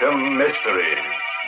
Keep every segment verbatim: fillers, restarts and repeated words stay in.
Phantom Mystery.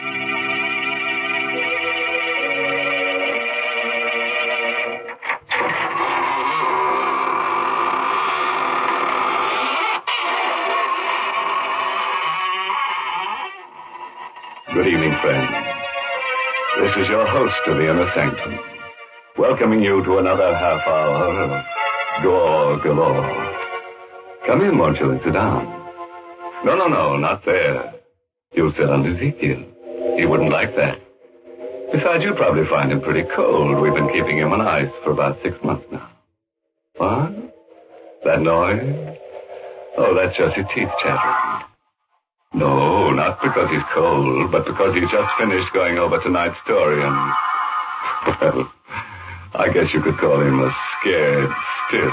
Good evening, friends. This is your host of the Inner Sanctum, welcoming you to another half hour of gore galore. Come in, won't you, and sit down. No, no, no, not there. You'll sit on Ezekiel. He wouldn't like that. Besides, you'd probably find him pretty cold. We've been keeping him on ice for about six months now. What? That noise? Oh, that's just your teeth chattering. No, not because he's cold, but because he's just finished going over tonight's story and... Well, I guess you could call him a scared stiff.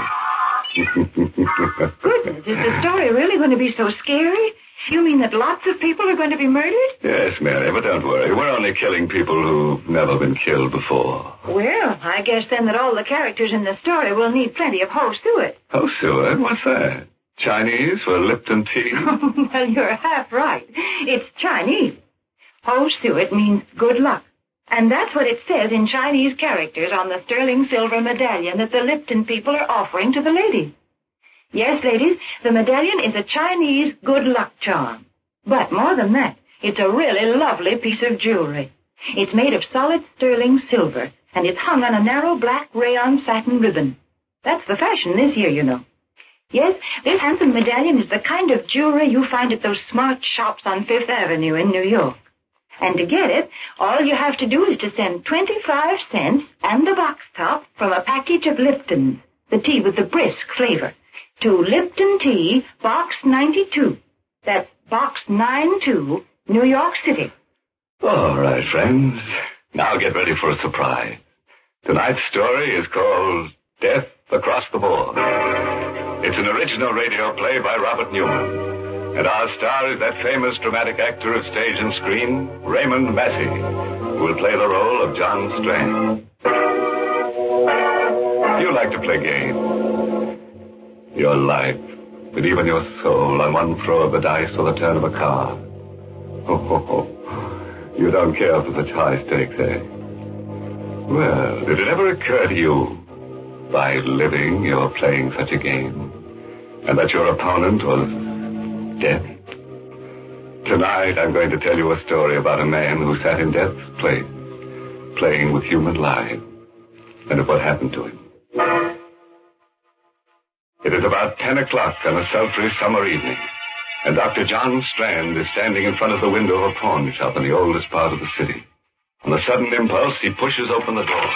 Goodness, is the story really going to be so scary? You mean that lots of people are going to be murdered? Yes, Mary, but don't worry. We're only killing people who've never been killed before. Well, I guess then that all the characters in the story will need plenty of Ho Suet. Ho Suet? What's that? Chinese for Lipton tea? Well, you're half right. It's Chinese. Ho Suet means good luck. And that's what it says in Chinese characters on the sterling silver medallion that the Lipton people are offering to the ladies. Yes, ladies, the medallion is a Chinese good luck charm. But more than that, it's a really lovely piece of jewelry. It's made of solid sterling silver, and it's hung on a narrow black rayon satin ribbon. That's the fashion this year, you know. Yes, this handsome medallion is the kind of jewelry you find at those smart shops on Fifth Avenue in New York. And to get it, all you have to do is to send twenty-five cents and the box top from a package of Lipton's, the tea with the brisk flavor, to Lipton Tea, Box ninety-two. That's Box ninety-two, New York City. All right, friends. Now get ready for a surprise. Tonight's story is called Death Across the Board. It's an original radio play by Robert Newman. And our star is that famous dramatic actor of stage and screen, Raymond Massey, who will play the role of John Strand. You like to play games. Your life, and even your soul on one throw of the dice or the turn of a card. Oh, oh, oh. You don't care for such high stakes, eh? Well, did it ever occur to you, by living, you're playing such a game, and that your opponent was death? Tonight, I'm going to tell you a story about a man who sat in death's place, playing with human lives, and of what happened to him. It is about ten o'clock on a sultry summer evening, and Doctor John Strand is standing in front of the window of a pawn shop in the oldest part of the city. On a sudden impulse, he pushes open the door.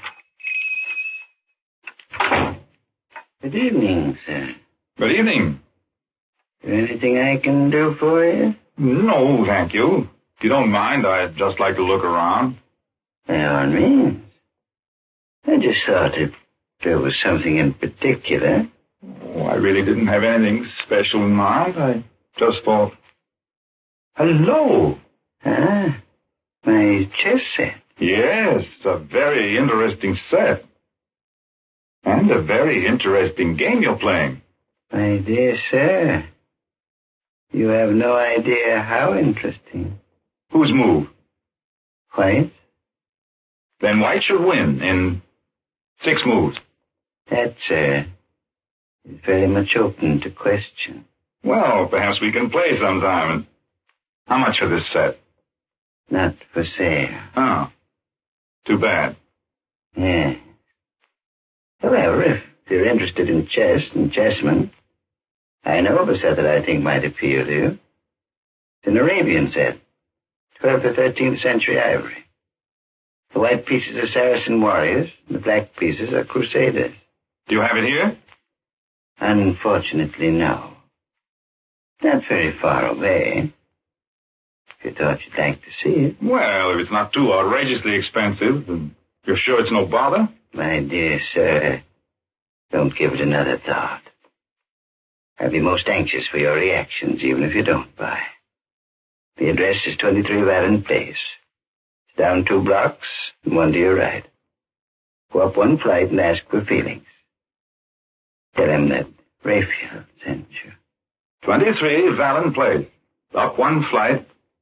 Good evening, sir. Good evening. Is there anything I can do for you? No, thank you. If you don't mind, I'd just like to look around. By all means. I just thought if there was something in particular. Oh, I really didn't have anything special in mind. I just thought... Hello. Ah, my chess set. Yes, a very interesting set. And a very interesting game you're playing. My dear sir, you have no idea how interesting. Whose move? White? Then White should win in six moves. That, sir, is very much open to question. Well, perhaps we can play sometime. How much for this set? Not for sale. Oh, too bad. Yeah. However, if you're interested in chess and chessmen, I know of a set that I think might appeal to you. It's an Arabian set, twelfth or thirteenth century ivory. The white pieces are Saracen warriors, and the black pieces are crusaders. Do you have it here? Unfortunately, no. Not very far away. If you thought you'd like to see it. Well, if it's not too outrageously expensive, then you're sure it's no bother? My dear sir, don't give it another thought. I'll be most anxious for your reactions, even if you don't buy. The address is twenty-three Vallon Place. It's down two blocks and one to your right. Go up one flight and ask for Felix. Tell him that Rayfield sent you. twenty-three Vallon Place. Up one flight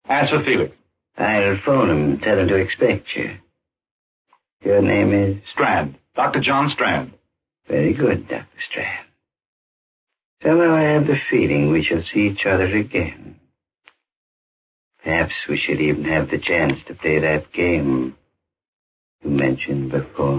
Ask for Felix. I'll phone him and tell him to expect you. Your name is? Strand. Doctor John Strand. Very good, Doctor Strand. Somehow I have the feeling we shall see each other again. Perhaps we should even have the chance to play that game you mentioned before.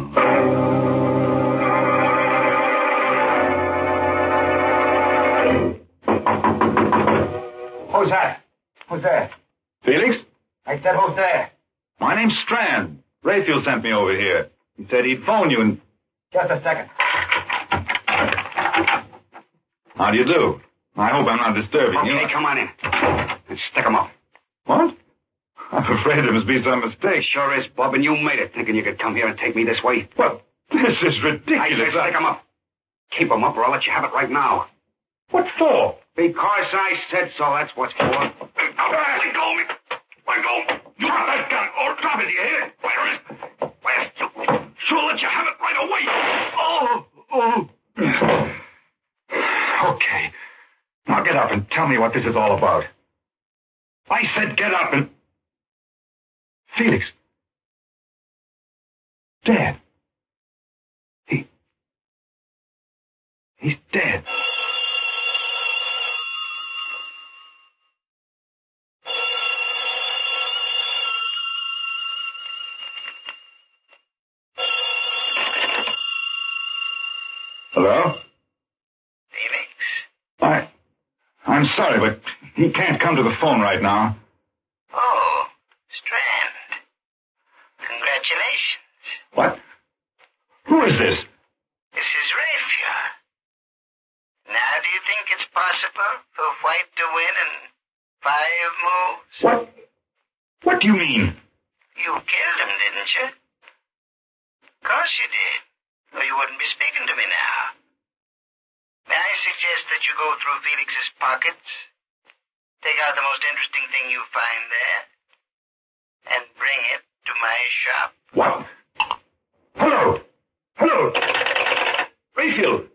Who's that? Who's there? Felix? I said, who's there? My name's Strand. Rayfield sent me over here. He said he'd phone you and... Just a second. How do you do? I hope I'm not disturbing Okay, you. come on in. And stick 'em up. What? I'm afraid there must be some mistake. Sure is, Bob, and you made it, thinking you could come here and take me this way. What? This is I ridiculous. said stick 'em up. Keep 'em up or I'll let you have it right now. What for? Because I said so, that's what's for. Let go, let go. Let go. You want that gun, or drop it, you hear it? Where is it? Where's you? Sure, let you have it right away. Oh, oh. Okay. Now get up and tell me what this is all about. I said get up and... Felix. Dead. He... He's dead. Hello? Felix? I... I'm sorry, but he can't come to the phone right now. Oh, Strand. Congratulations. What? Who is this? This is Rayfield. Now, do you think it's possible for White to win in five moves? What? What do you mean? You killed him, didn't you? Of course you did. Or you wouldn't be speaking to me now. May I suggest that you go through Felix's pockets, take out the most interesting thing you find there, and bring it to my shop? What? Hello! Hello! Rayfield!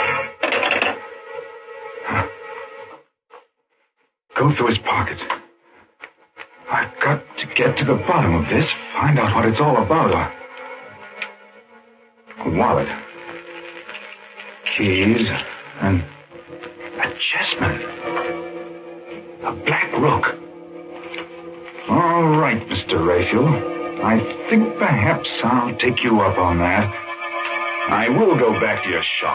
Go through his pockets. I've got to get to the bottom of this, find out what it's all about. A wallet. Keys. And a chessman. A black rook. All right, Mister Rayfield. I think perhaps I'll take you up on that. I will go back to your shop.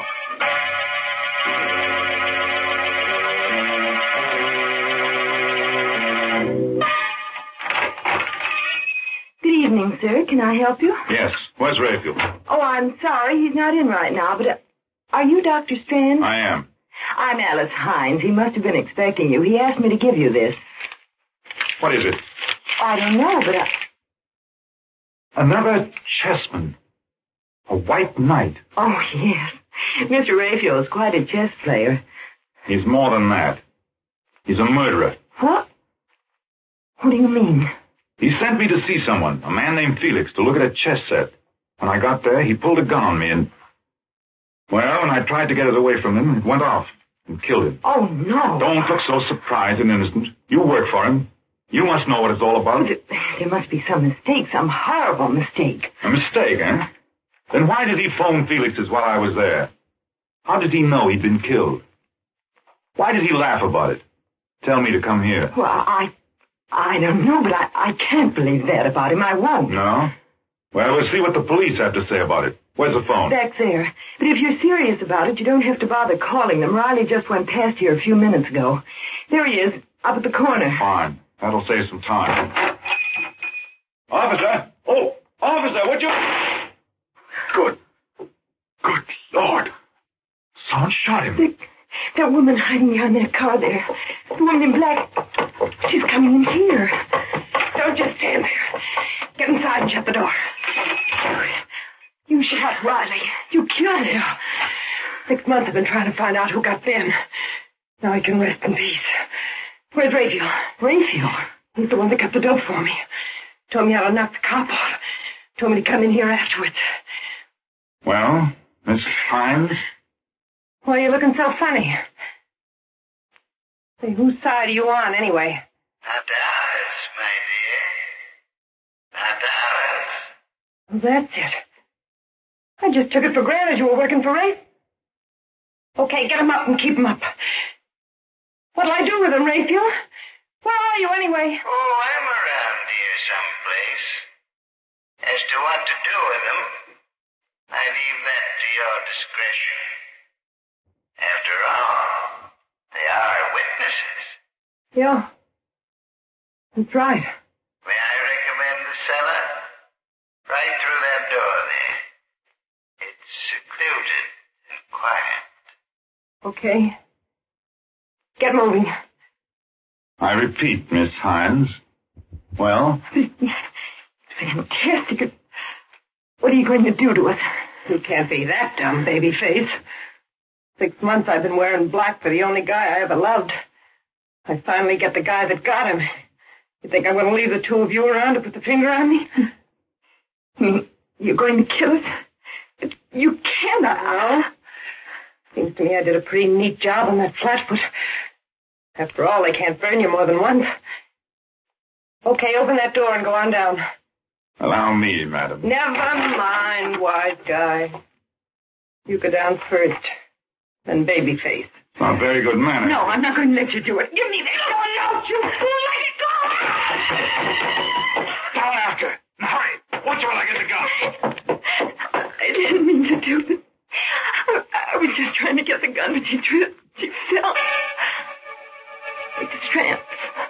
Good evening, sir. Can I help you? Yes. Where's Rayfield? Oh, I'm sorry. He's not in right now, but... Uh, are you Doctor Strand? I am. I'm Alice Hines. He must have been expecting you. He asked me to give you this. What is it? I don't know, but I... Another chessman. A white knight. Oh, yes. Mister Rayfield is quite a chess player. He's more than that. He's a murderer. What? What do you mean? He sent me to see someone, a man named Felix, to look at a chess set. When I got there, he pulled a gun on me and... Well, when I tried to get it away from him, it went off and killed him. Oh, no. Don't look so surprised and innocent. You work for him. You must know what it's all about. There must be some mistake, some horrible mistake. A mistake, eh? Then why did he phone Felix's while I was there? How did he know he'd been killed? Why did he laugh about it? Tell me to come here. Well, I... I don't know, but I, I can't believe that about him. I won't. No? Well, we'll see what the police have to say about it. Where's the phone? Back there. But if you're serious about it, you don't have to bother calling them. Riley just went past here a few minutes ago. There he is, up at the corner. Fine. That'll save some time. Officer! Oh, officer, would you... Good. Good Lord. Someone shot him. The, that woman hiding behind that car there. The woman in black. She's coming in here. Don't just stand there. Get inside and shut the door. You shot Riley. You killed him. Six months I've been trying to find out who got Ben. Now he can rest in peace. Where's Rayfield? Rayfield? He's the one that got the dope for me. Told me how to knock the cop off. Told me to come in here afterwards. Well, Miss Hines? Why are you looking so funny? Say, whose side are you on, anyway? After hours. Well, that's it. I just took it for granted you were working for Rafe. Okay, get him up and keep him up. What'll I do with him, Raphael? Where are you, anyway? Oh, I'm around here someplace. As to what to do with them, I leave that to your discretion. After all, they are witnesses. Yeah. That's right. May I recommend the cellar? Right through that door there. It's secluded and quiet. Okay. Get moving. I repeat, Miss Hines. Well? Fantastic. What are you going to do to us? You can't be that dumb, babyface. Six months I've been wearing black for the only guy I ever loved. I finally get the guy that got him. You think I'm going to leave the two of you around to put the finger on me? You're going to kill us? But you cannot. No. Seems to me I did a pretty neat job on that flatfoot. After all, they can't burn you more than once. Okay, open that door and go on down. Allow me, madam. Never mind, wise guy. You go down first, then babyface. Not very good manners. No, I'm not going to let you do it. Give me that. No, don't you fool. Let it go. Down after. Hurry. Watch while I get the gun. I didn't mean to do this. I was just trying to get the gun, but she tripped. She fell. Like the strands.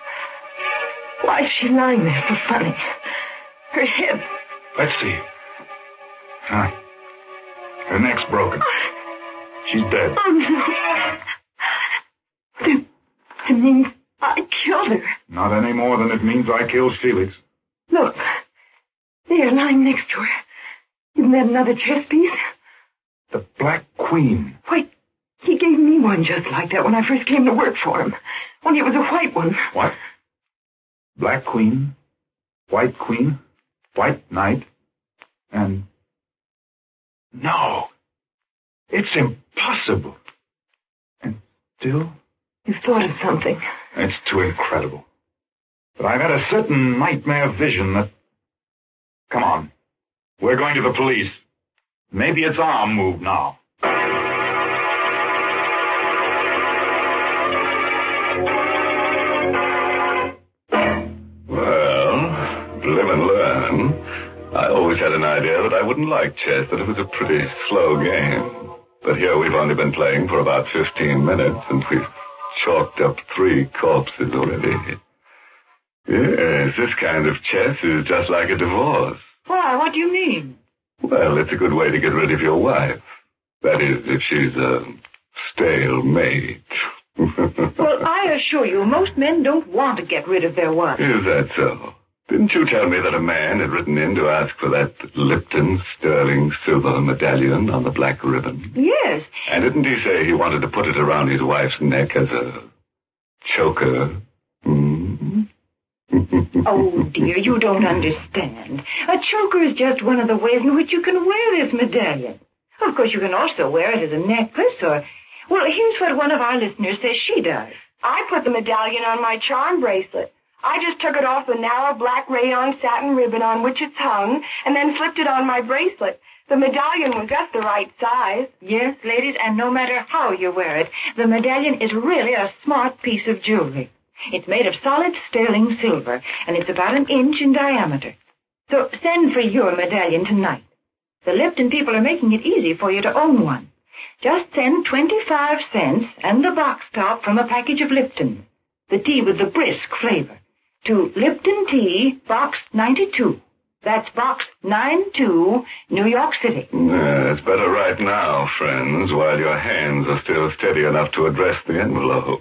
Why is she lying there so funny? Her head. Let's see. Huh. Her neck's broken. She's dead. Oh, no. That, that means I killed her. Not any more than it means I killed Felix. Look. There, lying next to her. Isn't that another chess piece? The Black Queen. Why, he gave me one just like that when I first came to work for him. Only it was a white one. What? Black Queen, White Queen, White Knight, and... No. It's impossible. And still... You've thought of something. It's too incredible. But I've had a certain nightmare vision that... Come on. We're going to the police. Maybe it's our move now. Well, live and learn. I always had an idea that I wouldn't like chess, that it was a pretty slow game. But here we've only been playing for about fifteen minutes, and we've chalked up three corpses already. Yes, this kind of chess is just like a divorce. Why? What do you mean? Well, it's a good way to get rid of your wife. That is, if she's a stale mate. Well, I assure you, most men don't want to get rid of their wives. Is that so? Didn't you tell me that a man had written in to ask for that Lipton sterling silver medallion on the black ribbon? Yes. And didn't he say he wanted to put it around his wife's neck as a choker? Mm-hmm. Oh, dear, you don't understand. A choker is just one of the ways in which you can wear this medallion. Of course, you can also wear it as a necklace or... Well, here's what one of our listeners says she does. I put the medallion on my charm bracelet. I just took it off the narrow black rayon satin ribbon on which it's hung and then slipped it on my bracelet. The medallion was just the right size. Yes, ladies, and no matter how you wear it, the medallion is really a smart piece of jewelry. It's made of solid sterling silver, and it's about an inch in diameter. So send for your medallion tonight. The Lipton people are making it easy for you to own one. Just send twenty-five cents and the box top from a package of Lipton, the tea with the brisk flavor, to Lipton Tea, Box ninety-two. That's Box ninety-two, New York City. Yeah, it's better right now, friends, while your hands are still steady enough to address the envelope.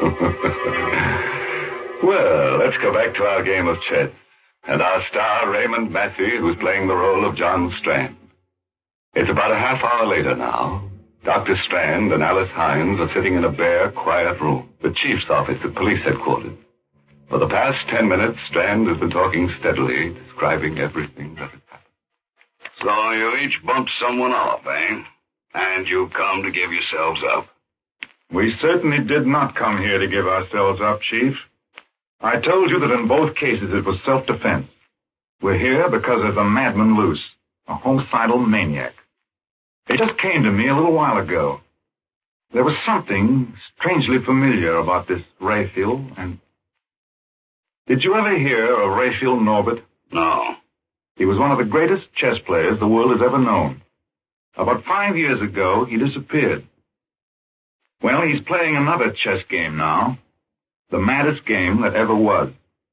Well, let's go back to our game of chess. And our star, Raymond Massey, who's playing the role of John Strand. It's about a half hour later now. Doctor Strand and Alice Hines are sitting in a bare, quiet room, the chief's office at police headquarters. For the past ten minutes, Strand has been talking steadily, describing everything that has happened. So you each bumped someone off, eh? And you come to give yourselves up? We certainly did not come here to give ourselves up, Chief. I told you that in both cases it was self-defense. We're here because there's a madman loose. a homicidal maniac. It just came to me a little while ago. There was something strangely familiar about this Raphael, and... Did you ever hear of Raphael Norbert? No. He was one of the greatest chess players the world has ever known. About five years ago, he disappeared. Well, he's playing another chess game now. The maddest game that ever was.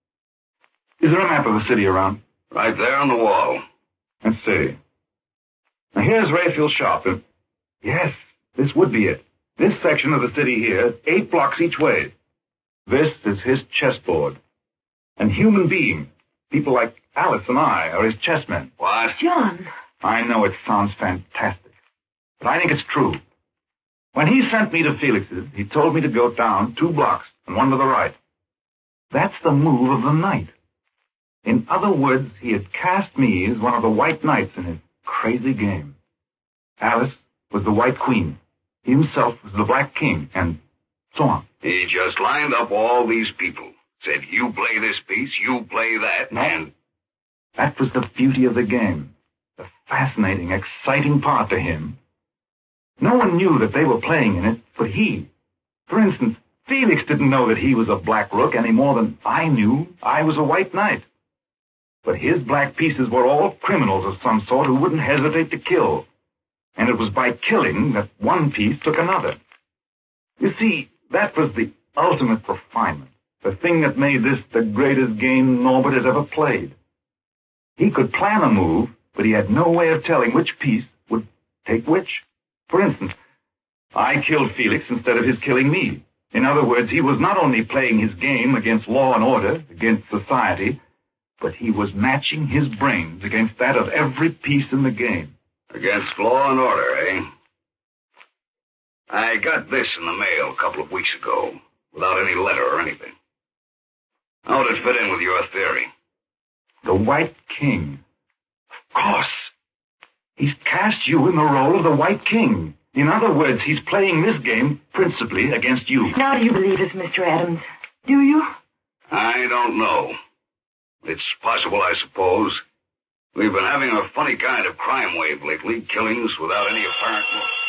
Is there a map of the city around? Right there on the wall. Let's see. Now, here's Raphael's shop. And yes, this would be it. This section of the city here, eight blocks each way. This is his chessboard. And human beings, people like Alice and I, are his chessmen. What? John. I know it sounds fantastic, but I think it's true. When he sent me to Felix's, he told me to go down two blocks and one to the right. That's the move of the knight. In other words, he had cast me as one of the white knights in his crazy game. Alice was the white queen. He himself was the black king, and so on. He just lined up all these people. Said, you play this piece, you play that, no. and... That was the beauty of the game. The fascinating, exciting part to him. No one knew that they were playing in it, but he. For instance, Felix didn't know that he was a black rook any more than I knew I was a white knight. But his black pieces were all criminals of some sort who wouldn't hesitate to kill. And it was by killing that one piece took another. You see, that was the ultimate refinement, the thing that made this the greatest game Norbert has ever played. He could plan a move, but he had no way of telling which piece would take which. For instance, I killed Felix instead of his killing me. In other words, he was not only playing his game against law and order, against society, but he was matching his brains against that of every piece in the game. Against law and order, eh? I got this in the mail a couple of weeks ago, without any letter or anything. How would it fit in with your theory? The White King. Of course. He's cast you in the role of the White King. In other words, he's playing this game principally against you. Now do you believe us, Mister Adams? Do you? I don't know. It's possible, I suppose. We've been having a funny kind of crime wave lately, killings without any apparent...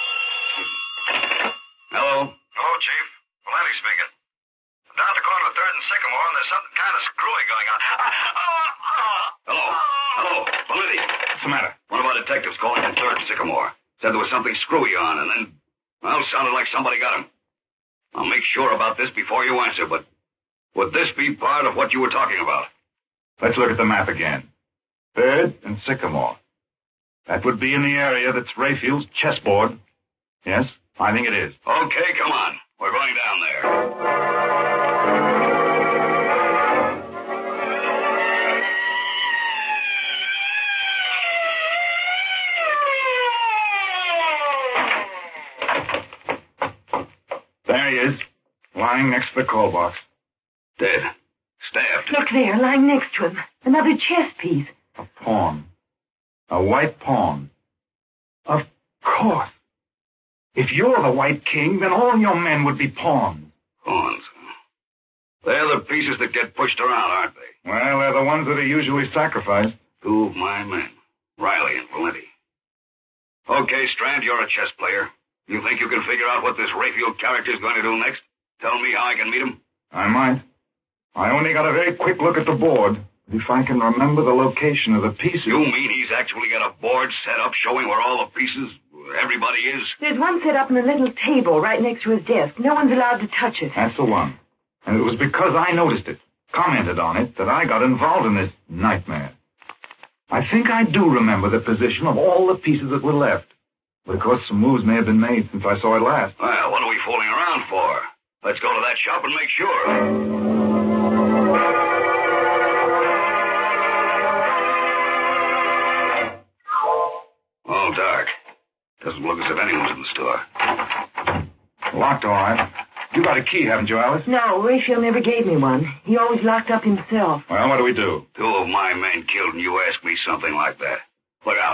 Hello? Hello, Chief. Valenti speaking. I'm down at the corner of third and Sycamore, and there's something kind of screwy going on. Hello? Hello? Valenti? What's the matter? One of our detectives calling from third and Sycamore. Said there was something screwy on, and then, well, sounded like somebody got him. I'll make sure about this before you answer, but would this be part of what you were talking about? Let's look at the map again. Third and Sycamore. That would be in the area that's Raphael's chessboard. Yes, I think it is. Okay, come on. We're going down there. There he is, lying next to the call box. Dead. Stabbed. Look there, lying next to him. Another chess piece. A pawn. A white pawn. Of course. If you're the White King, then all your men would be pawns. Pawns? They're the pieces that get pushed around, aren't they? Well, they're the ones that are usually sacrificed. Two of my men. Riley and Valenti. Okay, Strand, you're a chess player. You think you can figure out what this Raphael character's going to do next? Tell me how I can meet him? I might. I only got a very quick look at the board. If I can remember the location of the pieces... You mean he's actually got a board set up showing where all the pieces, everybody is? There's one set up on a little table right next to his desk. No one's allowed to touch it. That's the one. And it was because I noticed it, commented on it, that I got involved in this nightmare. I think I do remember the position of all the pieces that were left. But of course some moves may have been made since I saw it last. Well, what are we fooling around for? Let's go to that shop and make sure. All dark. Doesn't look as if anyone's in the store. Locked, all right. You got a key, haven't you, Alice? No, Raphael never gave me one. He always locked up himself. Well, what do we do? Two of my men killed and you ask me something like that. Look out.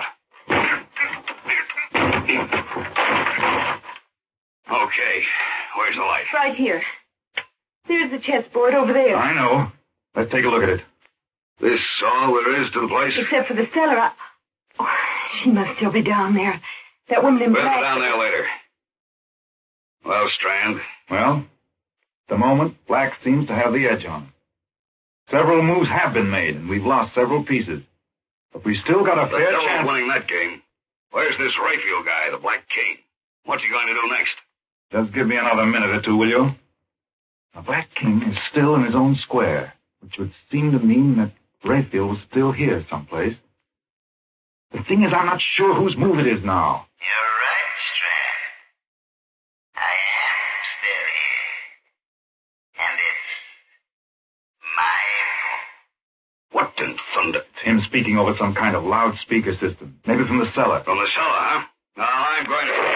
Okay, where's the light? Right here. There's the chessboard over there. I know. Let's take a look at it. This all there is to the place? Except for the cellar. I... Oh, She must still be down there. That woman in We'll black... go down there later. Well, Strand? Well, at the moment, Black seems to have the edge on us. Several moves have been made, and we've lost several pieces. But we've still got a The fair devil chance... winning that game. Where's this Rayfield guy, the Black King? What's he going to do next? Just give me another minute or two, will you? The Black King is still in his own square, which would seem to mean that Rayfield was still here someplace. The thing is, I'm not sure whose move it is now. You're right, Strand. I am still here. And it's my move. What in thunder? It's him speaking over some kind of loudspeaker system, maybe from the cellar. From the cellar, huh? Now I'm going to...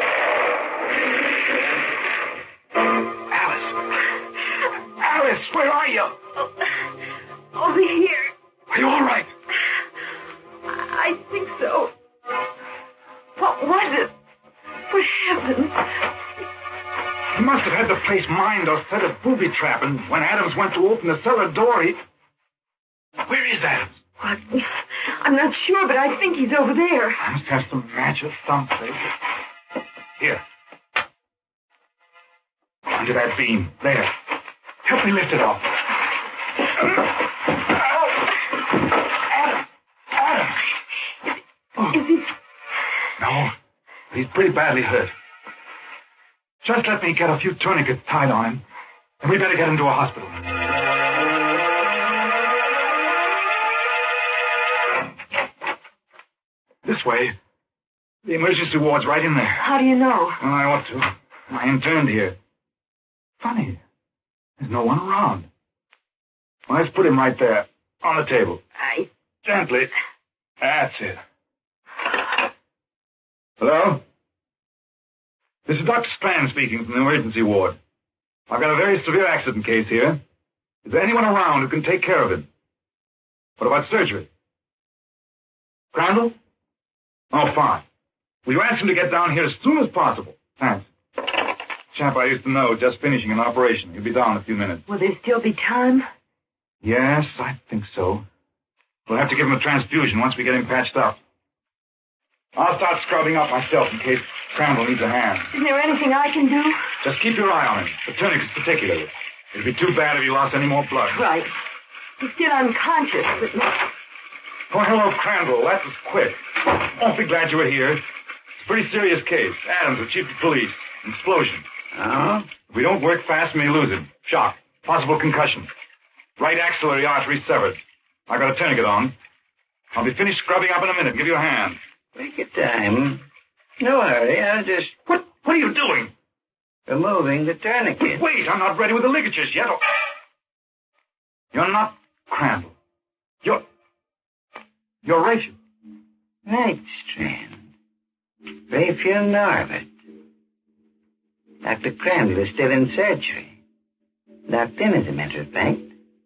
Alice! Alice, where are you? Oh, over here. Are you all right? I think so. What was it? What happened? He must have had the place mined or set a booby trap, and when Adams went to open the cellar door, he... Where is Adams? What? I'm not sure, but I think he's over there. I must have some matches someplace. Here. Under that beam. There. Help me lift it off. Adam! Adam! Oh. Is he... No. He's pretty badly hurt. Just let me get a few tourniquets tied on him, and we better get him to a hospital. This way. The emergency ward's right in there. How do you know? Well, I ought to. I interned here. Funny. There's no one around. Well, let's put him right there, on the table. I... Gently. That's it. Hello? This is Doctor Strand speaking from the emergency ward. I've got a very severe accident case here. Is there anyone around who can take care of him? What about surgery? Crandall? Oh, fine. Will you ask him to get down here as soon as possible? Thanks. Chap I used to know, just finishing an operation. He'll be down in a few minutes. Will there still be time? Yes, I think so. We'll have to give him a transfusion once we get him patched up. I'll start scrubbing up myself in case Crandall needs a hand. Isn't there anything I can do? Just keep your eye on him, the tourniquets particularly. It'd be too bad if he lost any more blood. Right. He's still unconscious, but not... Oh, hello, Crandall. That was quick. Awfully glad you were here. It's a pretty serious case. Adams, the chief of police. Explosion. Oh? If we don't work fast, we may lose him. Shock. Possible concussion. Right axillary artery severed. I got a tourniquet on. I'll be finished scrubbing up in a minute. Give you a hand. Take your time. No hurry. I'll just... What? What are you doing? removing the tourniquet. Wait, I'm not ready with the ligatures yet. Oh. You're not Crandall. You're... You're Rachel. Right, Strand. Rayfield Norvett. Doctor Crandall is still in surgery. Locked in, as a matter of fact.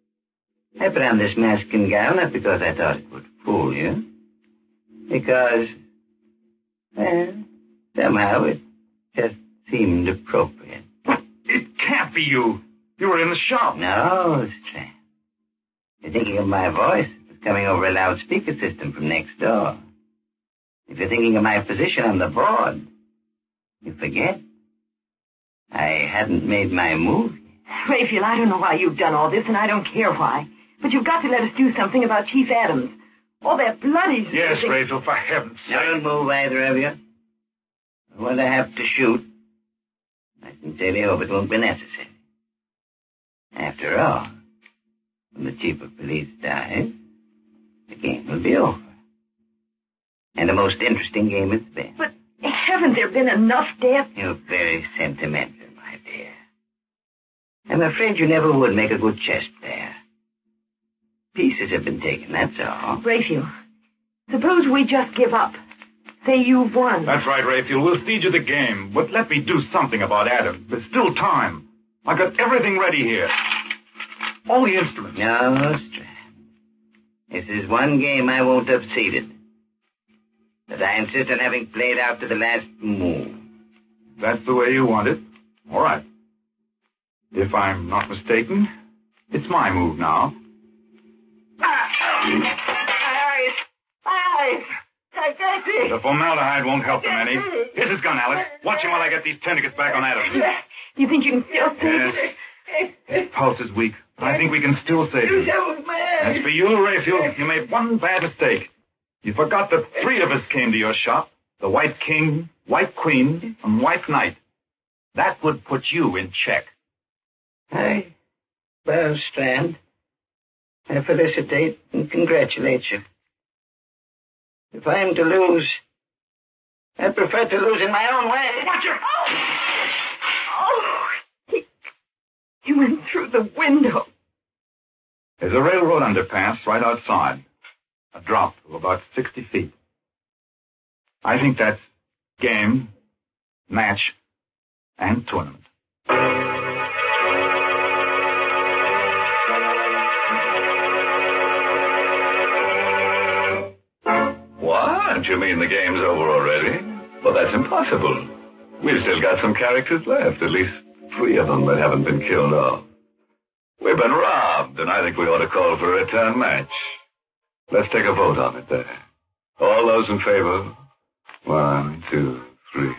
I put on this mask and gown not because I thought it would fool you. Because, well, somehow it just seemed appropriate. It can't be you. You were in the shop. No, Strand. You're thinking of my voice. It's coming over a loudspeaker system from next door. If you're thinking of my position on the board, you forget. I hadn't made my move yet. Rayfield, I don't know why you've done all this, and I don't care why. But you've got to let us do something about Chief Adams. All that bloody... Yes, Rachel, for heaven's sake. Don't move, either of you. When I have to shoot, I sincerely hope it won't be necessary. After all, when the chief of police dies, the game will be over. And a most interesting game it's been. But haven't there been enough deaths? You're very sentimental, my dear. I'm afraid you never would make a good chess player. Pieces have been taken, that's all. Rayfield, suppose we just give up. Say you've won. That's right, Rayfield. We'll cede you the game. But let me do something about Adam. There's still time. I've got everything ready here. All the instruments. No, Strand. This is one game I won't have ceded. But I insist on having played out to the last move. That's the way you want it. All right. If I'm not mistaken, it's my move now. My eyes! My eyes! I can't see The formaldehyde won't help them any. Here's his gun, Alice. Watch him while I get these tourniquets back on Adams. You think you can still save Yes. His pulse is weak. I think we can still save him. As for you, Raphael, you made one bad mistake. You forgot that three of us came to your shop. The White King, White Queen, and White Knight. That would put you in check. I bow, Strand. I felicitate and congratulate you. If I am to lose, I prefer to lose in my own way. Watch it! Oh, he, he went through the window. There's a railroad underpass right outside. A drop of about sixty feet. I think that's game, match, and tournament. What? You mean the game's over already? Well, that's impossible. We've still got some characters left, at least three of them that haven't been killed off. We've been robbed, and I think we ought to call for a return match. Let's take a vote on it there. All those in favor? One, two, three.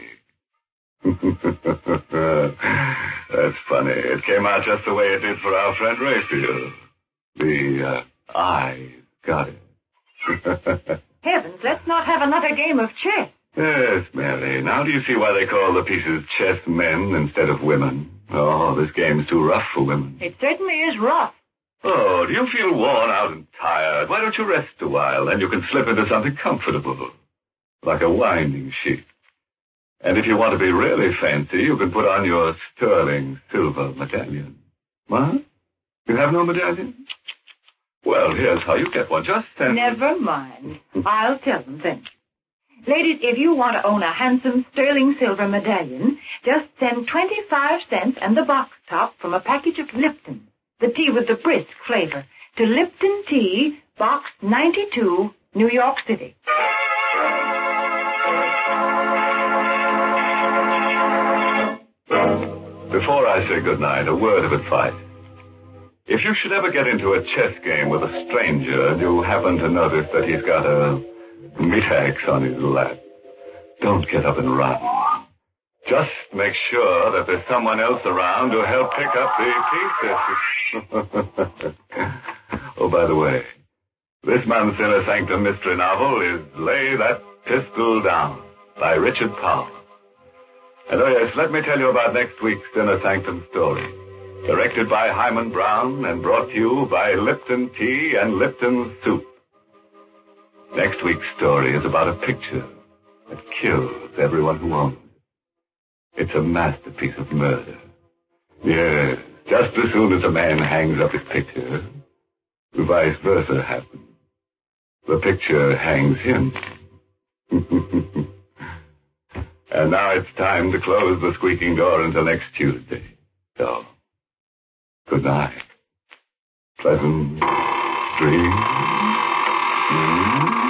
That's funny. It came out just the way it did for our friend Raphael. The uh, eyes got it. Heavens, let's not have another game of chess. Yes, Mary. Now do you see why they call the pieces chess men instead of women? Oh, this game's too rough for women. It certainly is rough. Oh, do you feel worn out and tired? Why don't you rest a while? Then you can slip into something comfortable, like a winding sheet. And if you want to be really fancy, you can put on your sterling silver medallion. What? You have no medallion? Well, here's how you get one. Just send... Never mind. I'll tell them then. Ladies, if you want to own a handsome sterling silver medallion, just send twenty-five cents and the box top from a package of Lipton, the tea with the brisk flavor, to Lipton Tea, Box ninety-two, New York City. Before I say goodnight, a word of advice. If you should ever get into a chess game with a stranger and you happen to notice that he's got a mitax on his lap, don't get up and run. Just make sure that there's someone else around to help pick up the pieces. Oh, by the way, this month's Inner Sanctum mystery novel is Lay That Pistol Down by Richard Powell. And oh yes, let me tell you about next week's Inner Sanctum story. Directed by Hyman Brown and brought to you by Lipton Tea and Lipton Soup. Next week's story is about a picture that kills everyone who owns it. It's a masterpiece of murder. Yes, just as soon as a man hangs up his picture, vice versa happens. The picture hangs him. And now it's time to close the squeaking door until next Tuesday. So, good night. Pleasant dreams. Mm-hmm.